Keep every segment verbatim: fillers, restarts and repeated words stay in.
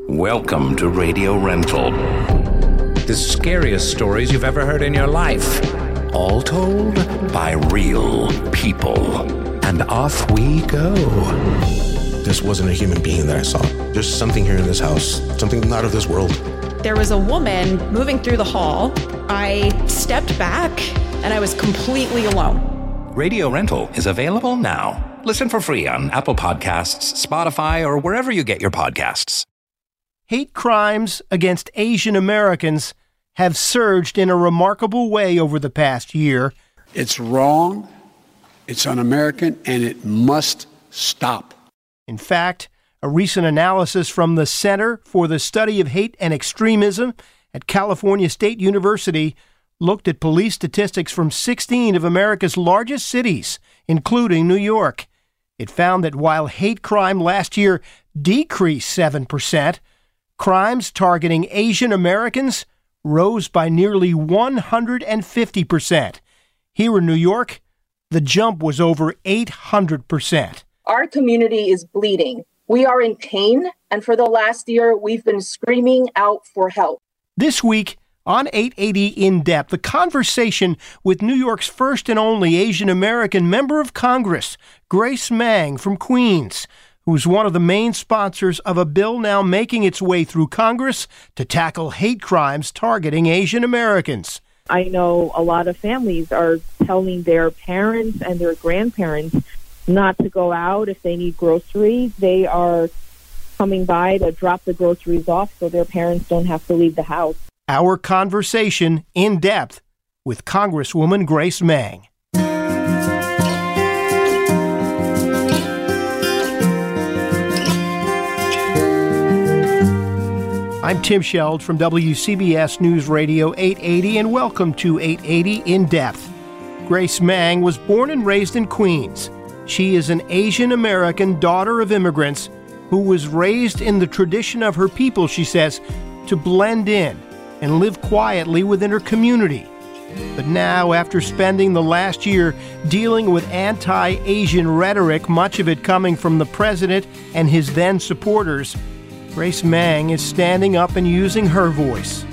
Welcome to Radio Rental. The scariest stories you've ever heard in your life. All told by real people. And off we go. This wasn't a human being that I saw. There's something here in this house, something not of this world. There was a woman moving through the hall. I stepped back and I was completely alone. Radio Rental is available now. Listen for free on Apple Podcasts, Spotify, or wherever you get your podcasts. Hate crimes against Asian Americans have surged in a remarkable way over the past year. It's wrong, it's un-American, and it must stop. In fact, a recent analysis from the Center for the Study of Hate and Extremism at California State University looked at police statistics from sixteen of America's largest cities, including New York. It found that while hate crime last year decreased seven percent, crimes targeting Asian Americans rose by nearly one hundred fifty percent. Here in New York, the jump was over eight hundred percent. Our community is bleeding. We are in pain, and for the last year, we've been screaming out for help. This week on eight eighty In Depth, the conversation with New York's first and only Asian American member of Congress, Grace Meng from Queens, who's one of the main sponsors of a bill now making its way through Congress to tackle hate crimes targeting Asian Americans. I know a lot of families are telling their parents and their grandparents not to go out if they need groceries. They are coming by to drop the groceries off so their parents don't have to leave the house. Our conversation in depth with Congresswoman Grace Meng. I'm Tim Sheld from W C B S News Radio eight eighty, and welcome to eight eighty In Depth. Grace Meng was born and raised in Queens. She is an Asian American daughter of immigrants who was raised in the tradition of her people, she says, to blend in and live quietly within her community. But now, after spending the last year dealing with anti-Asian rhetoric, much of it coming from the president and his then supporters, Grace Meng is standing up and using her voice.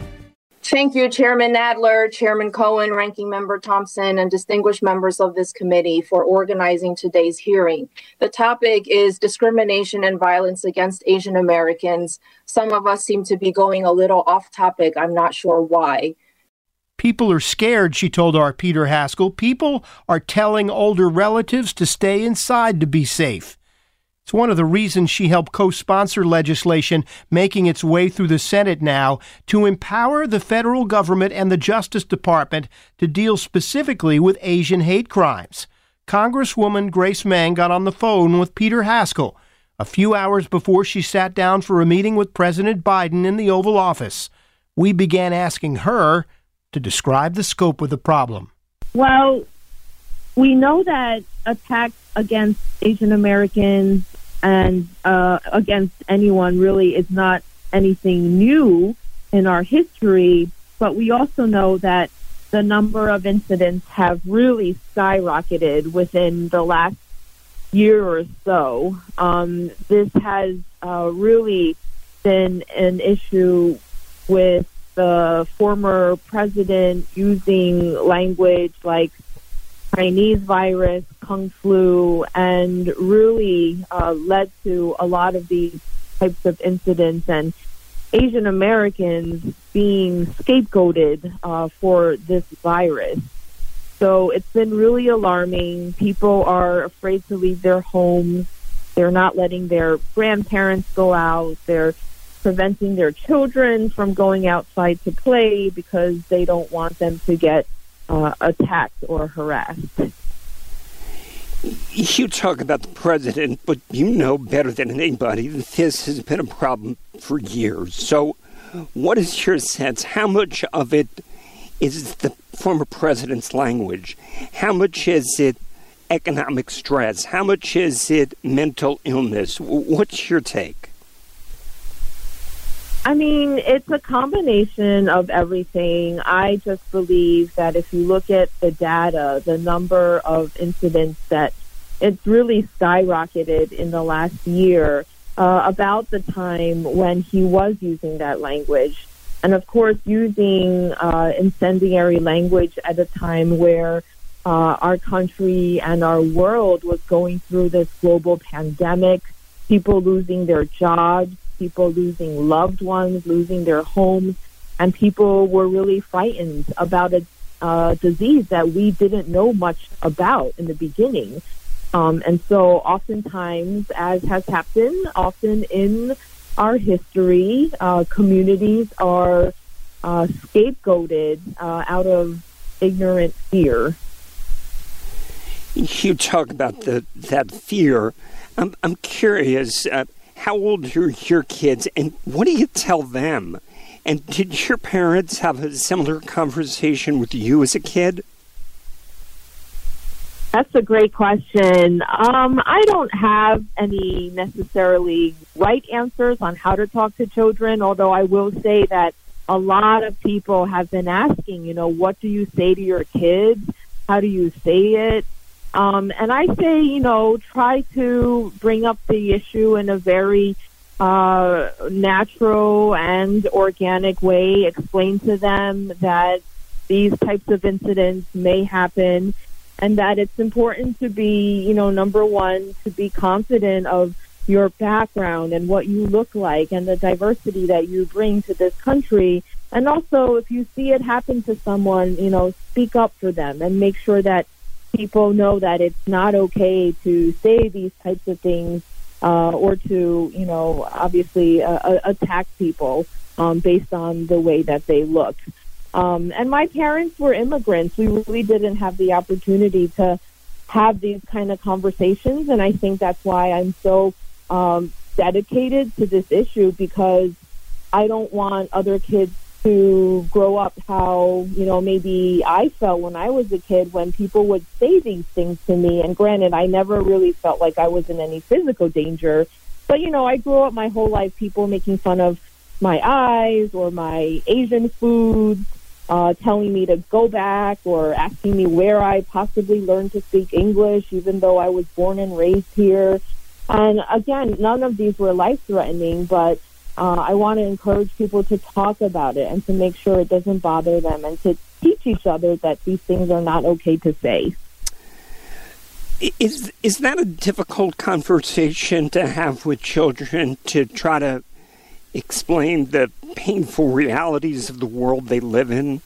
Thank you, Chairman Nadler, Chairman Cohen, Ranking Member Thompson, and distinguished members of this committee for organizing today's hearing. The topic is discrimination and violence against Asian Americans. Some of us seem to be going a little off topic. I'm not sure why. People are scared, she told our Peter Haskell. People are telling older relatives to stay inside to be safe. It's one of the reasons she helped co-sponsor legislation making its way through the Senate now to empower the federal government and the Justice Department to deal specifically with Asian hate crimes. Congresswoman Grace Meng got on the phone with Peter Haskell a few hours before she sat down for a meeting with President Biden in the Oval Office. We began asking her to describe the scope of the problem. Well, we know that attacks against Asian Americans and uh, against anyone really is not anything new in our history, but we also know that the number of incidents have really skyrocketed within the last year or so. Um, this has uh, really been an issue with the former president using language like Chinese virus, Kung flu, and really uh, led to a lot of these types of incidents and Asian Americans being scapegoated uh, for this virus. So it's been really alarming. People are afraid to leave their homes. They're not letting their grandparents go out. They're preventing their children from going outside to play because they don't want them to get Uh, attacked or harassed. You talk about the president, but you know better than anybody that this has been a problem for years. So what is your sense? How much of it is the former president's language? How much is it economic stress? How much is it mental illness? What's your take? I mean, it's a combination of everything. I just believe that if you look at the data, the number of incidents that it's really skyrocketed in the last year, uh, about the time when he was using that language. And of course, using uh, incendiary language at a time where uh, our country and our world was going through this global pandemic, people losing their jobs, people losing loved ones, losing their homes, and people were really frightened about a uh, disease that we didn't know much about in the beginning. Um, and so oftentimes, as has happened often in our history, uh, communities are uh, scapegoated uh, out of ignorant fear. You talk about the, that fear. I'm, I'm curious, uh, how old are your kids, and what do you tell them? And did your parents have a similar conversation with you as a kid? That's a great question. Um, I don't have any necessarily right answers on how to talk to children, although I will say that a lot of people have been asking, you know, what do you say to your kids? How do you say it? Um, and I say, you know, try to bring up the issue in a very uh, natural and organic way. Explain to them that these types of incidents may happen, and that it's important to be, you know, number one, to be confident of your background and what you look like and the diversity that you bring to this country. And also, if you see it happen to someone, you know, speak up for them and make sure that people know that it's not okay to say these types of things uh, or to, you know, obviously uh, attack people um, based on the way that they look. Um, and my parents were immigrants. We really didn't have the opportunity to have these kind of conversations, and I think that's why I'm so um, dedicated to this issue, because I don't want other kids to grow up how, you know, maybe I felt when I was a kid when people would say these things to me. And granted, I never really felt like I was in any physical danger, but, you know, I grew up my whole life people making fun of my eyes or my Asian foods, Uh, telling me to go back or asking me where I possibly learned to speak English, even though I was born and raised here. And again, none of these were life-threatening, but uh, I want to encourage people to talk about it and to make sure it doesn't bother them and to teach each other that these things are not okay to say. Is, is that a difficult conversation to have with children, to try to explain the painful realities of the world they live in?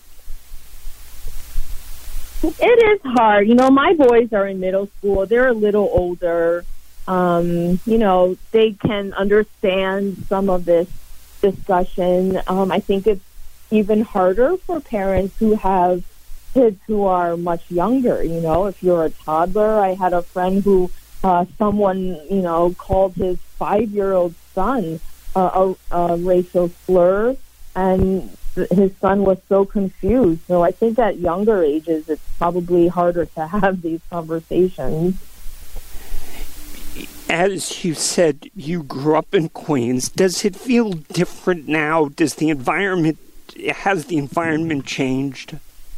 It is hard. You know, my boys are in middle school. They're a little older. Um, you know, they can understand some of this discussion. Um, I think it's even harder for parents who have kids who are much younger. You know, if you're a toddler, I had a friend who uh, someone, you know, called his five-year-old son Uh, a, a racial slur, and his son was so confused. So I think at younger ages, it's probably harder to have these conversations. As you said, you grew up in Queens. Does it feel different now? Does the environment, has the environment changed?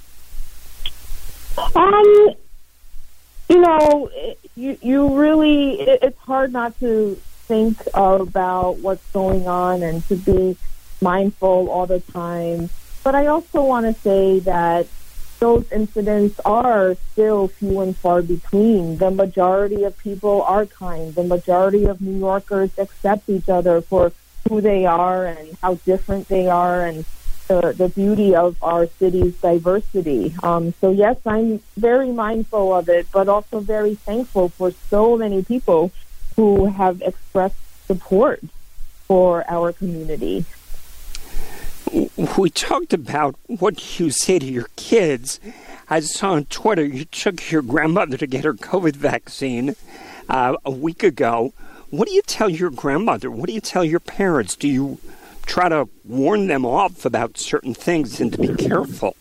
Um, you know, you, you really, it, it's hard not to think about what's going on and to be mindful all the time. But I also want to say that those incidents are still few and far between. The majority of people are kind. The majority of New Yorkers accept each other for who they are and how different they are, and the, the beauty of our city's diversity. Um, so yes, I'm very mindful of it, but also very thankful for so many people who have expressed support for our community. We talked about what you say to your kids. I saw on Twitter you took your grandmother to get her COVID vaccine uh, a week ago. What do you tell your grandmother? What do you tell your parents? Do you try to warn them off about certain things and to be careful?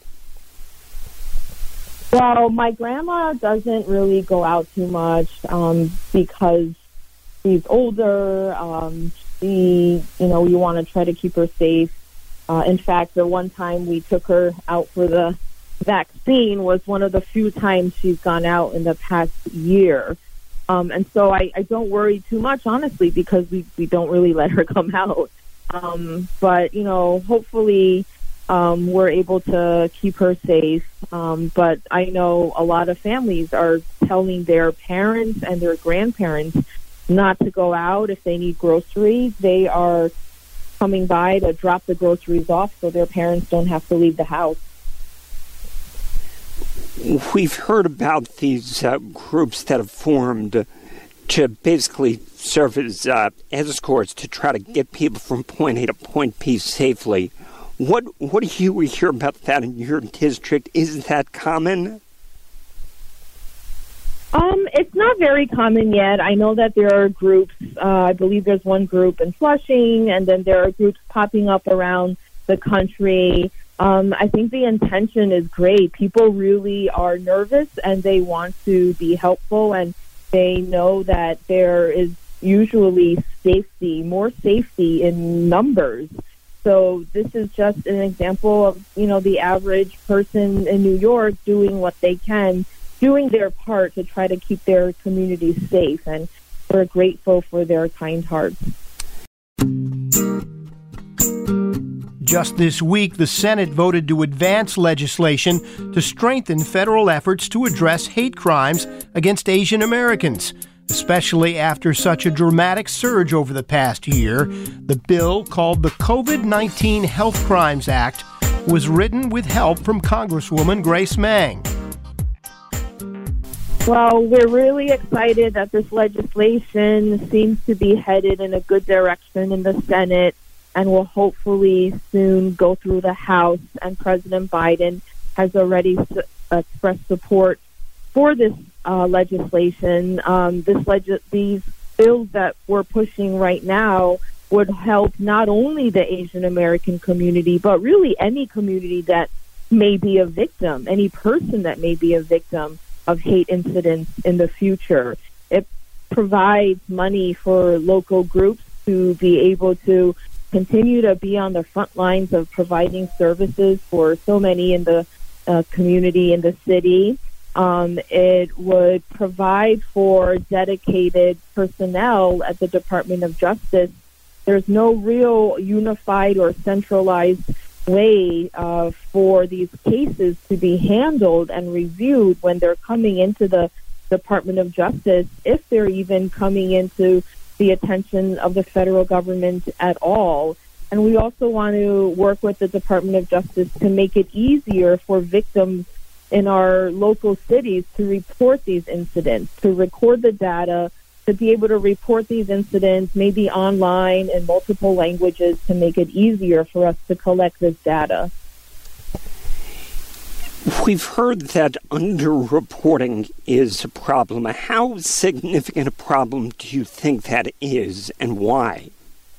Well, my grandma doesn't really go out too much um, because she's older. Um, she, you know, we want to try to keep her safe. Uh, in fact, the one time we took her out for the vaccine was one of the few times she's gone out in the past year. Um, and so I, I don't worry too much, honestly, because we, we don't really let her come out. Um, but, you know, hopefully um, we're able to keep her safe. Um, but I know a lot of families are telling their parents and their grandparents not to go out if they need groceries. They are coming by to drop the groceries off so their parents don't have to leave the house. We've heard about these uh, groups that have formed to basically serve as uh, escorts to try to get people from point A to point B safely. What what do you hear about that in your district? Is that common? Um, it's not very common yet. I know that there are groups. Uh, I believe there's one group in Flushing, and then there are groups popping up around the country. Um, I think the intention is great. People really are nervous, and they want to be helpful, and they know that there is usually safety, more safety in numbers. So this is just an example of, you know, the average person in New York doing what they can, doing their part to try to keep their community safe, and we're grateful for their kind hearts. Just this week, the Senate voted to advance legislation to strengthen federal efforts to address hate crimes against Asian Americans, especially after such a dramatic surge over the past year. The bill, called the COVID nineteen Health Crimes Act, was written with help from Congresswoman Grace Meng. Well, we're really excited that this legislation seems to be headed in a good direction in the Senate and will hopefully soon go through the House. And President Biden has already su- expressed support for this uh, legislation. Um, this leg- these bills that we're pushing right now would help not only the Asian American community, but really any community that may be a victim, any person that may be a victim of hate incidents in the future. It provides money for local groups to be able to continue to be on the front lines of providing services for so many in the uh, community, in the city. Um, it would provide for dedicated personnel at the Department of Justice. There's no real unified or centralized way uh, for these cases to be handled and reviewed when they're coming into the Department of Justice, if they're even coming into the attention of the federal government at all. And we also want to work with the Department of Justice to make it easier for victims in our local cities to report these incidents, to record the data, to be able to report these incidents, maybe online in multiple languages, to make it easier for us to collect this data. We've heard that underreporting is a problem. How significant a problem do you think that is, and why?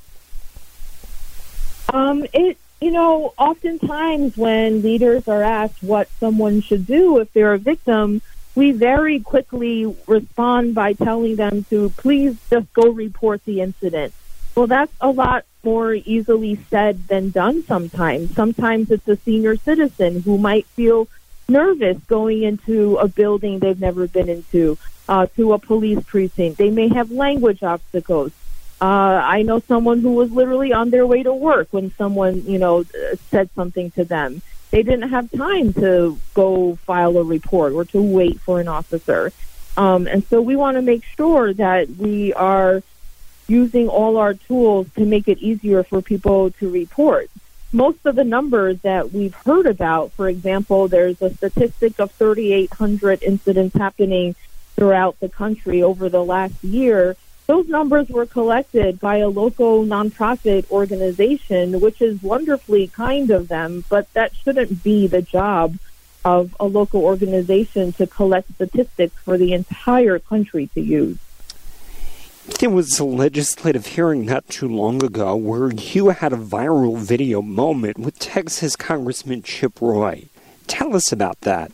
Um, it, you know, oftentimes when leaders are asked what someone should do if they're a victim, we very quickly respond by telling them to please just go report the incident. Well, that's a lot more easily said than done sometimes. Sometimes it's a senior citizen who might feel nervous going into a building they've never been into, uh, to a police precinct. They may have language obstacles. Uh, I know someone who was literally on their way to work when someone, you know, said something to them. They didn't have time to go file a report or to wait for an officer. Um, and so we want to make sure that we are using all our tools to make it easier for people to report. Most of the numbers that we've heard about, for example, there's a statistic of thirty-eight hundred incidents happening throughout the country over the last year. Those numbers were collected by a local nonprofit organization, which is wonderfully kind of them, but that shouldn't be the job of a local organization to collect statistics for the entire country to use. There was a legislative hearing not too long ago where you had a viral video moment with Texas Congressman Chip Roy. Tell us about that.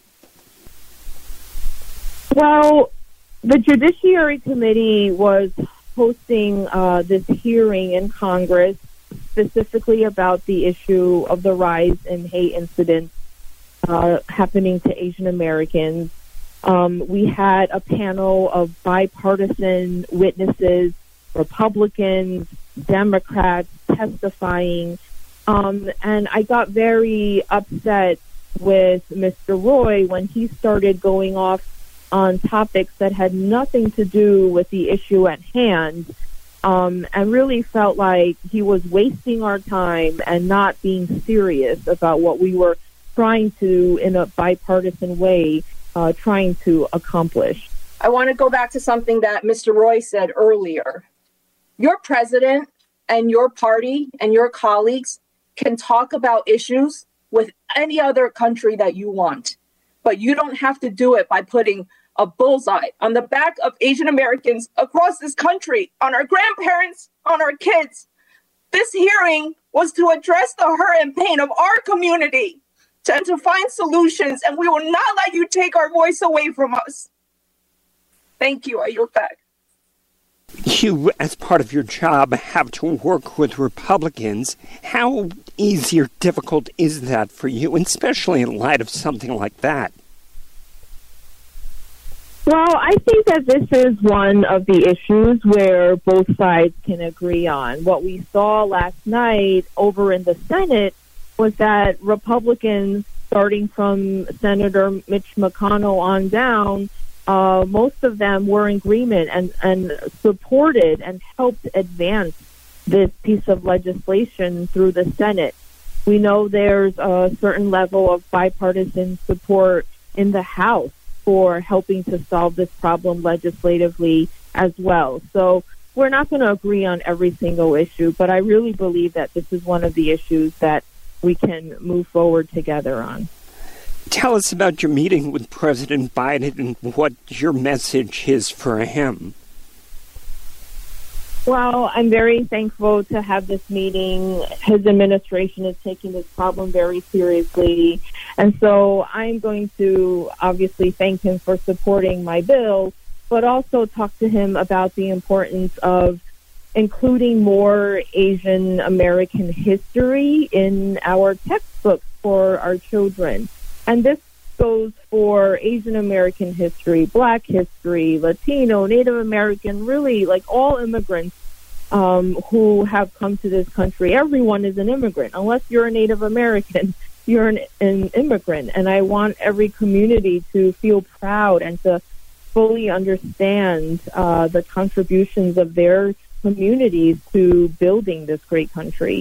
Well, the Judiciary Committee was hosting uh, this hearing in Congress specifically about the issue of the rise in hate incidents uh, happening to Asian Americans. Um, we had a panel of bipartisan witnesses, Republicans, Democrats testifying. Um, and I got very upset with Mister Roy when he started going off on topics that had nothing to do with the issue at hand, um, and really felt like he was wasting our time and not being serious about what we were trying to, in a bipartisan way, uh, trying to accomplish. I want to go back to something that Mister Roy said earlier. Your president and your party and your colleagues can talk about issues with any other country that you want, but you don't have to do it by putting a bullseye on the back of Asian Americans across this country, on our grandparents, on our kids. This hearing was to address the hurt and pain of our community, and to find solutions, and we will not let you take our voice away from us. Thank you. I yield back. You, as part of your job, have to work with Republicans. How easy or difficult is that for you, especially in light of something like that? Well, I think that this is one of the issues where both sides can agree on. What we saw last night over in the Senate was that Republicans, starting from Senator Mitch McConnell on down, Uh, most of them were in agreement and, and supported and helped advance this piece of legislation through the Senate. We know there's a certain level of bipartisan support in the House for helping to solve this problem legislatively as well. So we're not going to agree on every single issue, but I really believe that this is one of the issues that we can move forward together on. Tell us about your meeting with President Biden and what your message is for him. Well, I'm very thankful to have this meeting. His administration is taking this problem very seriously. And so I'm going to obviously thank him for supporting my bill, but also talk to him about the importance of including more Asian American history in our textbooks for our children. And this goes for Asian American history, Black history, Latino, Native American, really like all immigrants um, who have come to this country. Everyone is an immigrant. Unless you're a Native American, you're an, an immigrant. And I want every community to feel proud and to fully understand uh, the contributions of their communities to building this great country.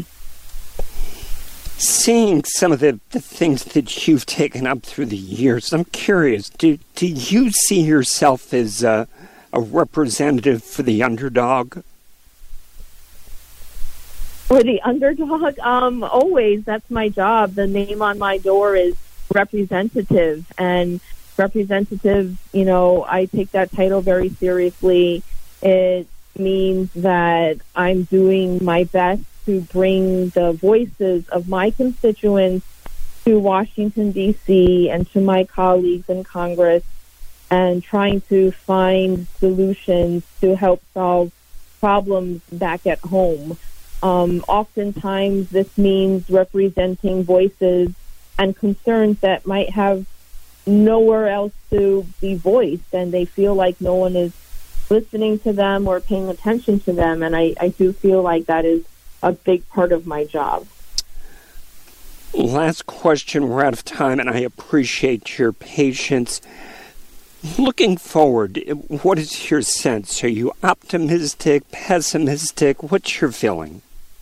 Seeing some of the, the things that you've taken up through the years, I'm curious, do, do you see yourself as a, a representative for the underdog? For the underdog? Um, always. That's my job. The name on my door is representative. And representative, you know, I take that title very seriously. It means that I'm doing my best to bring the voices of my constituents to Washington, D C, and to my colleagues in Congress, and trying to find solutions to help solve problems back at home. Um, oftentimes, this means representing voices and concerns that might have nowhere else to be voiced, and they feel like no one is listening to them or paying attention to them, and I, I do feel like that is a big part of my job. Last question, we're out of time, and I appreciate your patience. Looking forward, what is your sense? Are you optimistic, pessimistic? What's your feeling?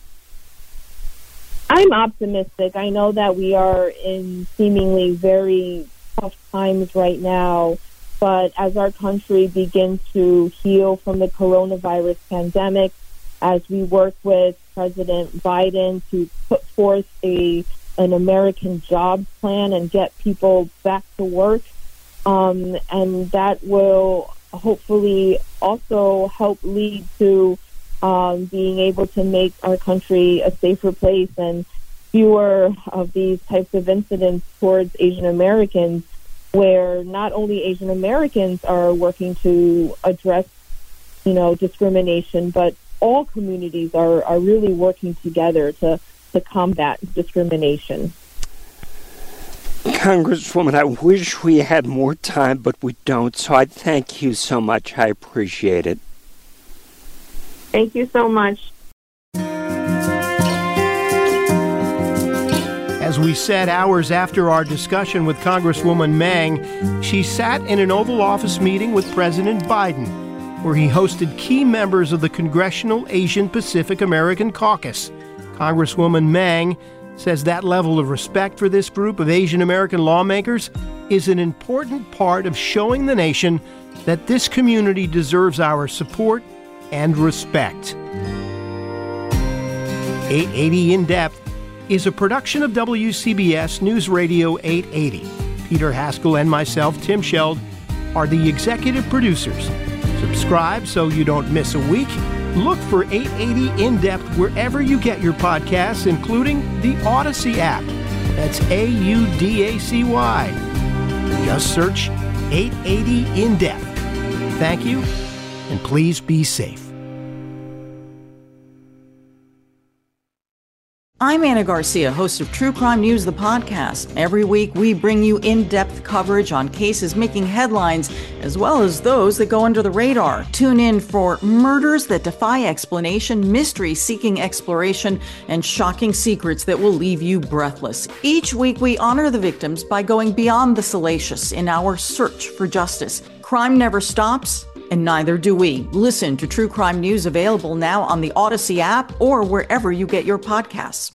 I'm optimistic. I know that we are in seemingly very tough times right now, but as our country begins to heal from the coronavirus pandemic, as we work with President Biden to put forth a an American jobs plan and get people back to work, um, and that will hopefully also help lead to um, being able to make our country a safer place and fewer of these types of incidents towards Asian Americans, where not only Asian Americans are working to address, you know, discrimination, but all communities are, are really working together to, to combat discrimination. Congresswoman, I wish we had more time, but we don't, so I thank you so much. I appreciate it. Thank you so much. As we said hours after our discussion with Congresswoman Meng, she sat in an Oval Office meeting with President Biden, where he hosted key members of the Congressional Asian Pacific American Caucus. Congresswoman Meng says that level of respect for this group of Asian American lawmakers is an important part of showing the nation that this community deserves our support and respect. eight eighty In Depth is a production of W C B S News Radio eight eighty. Peter Haskell and myself, Tim Sheld, are the executive producers. Subscribe so you don't miss a week. Look for eight eighty In Depth wherever you get your podcasts, including the Odyssey app. That's A U D A C Y. Just search eight eighty In Depth. Thank you, and please be safe. I'm Anna Garcia, host of True Crime News, the podcast. Every week, we bring you in-depth coverage on cases making headlines, as well as those that go under the radar. Tune in for murders that defy explanation, mystery seeking exploration, and shocking secrets that will leave you breathless. Each week, we honor the victims by going beyond the salacious in our search for justice. Crime never stops, and neither do we. Listen to True Crime News, available now on the Odyssey app or wherever you get your podcasts.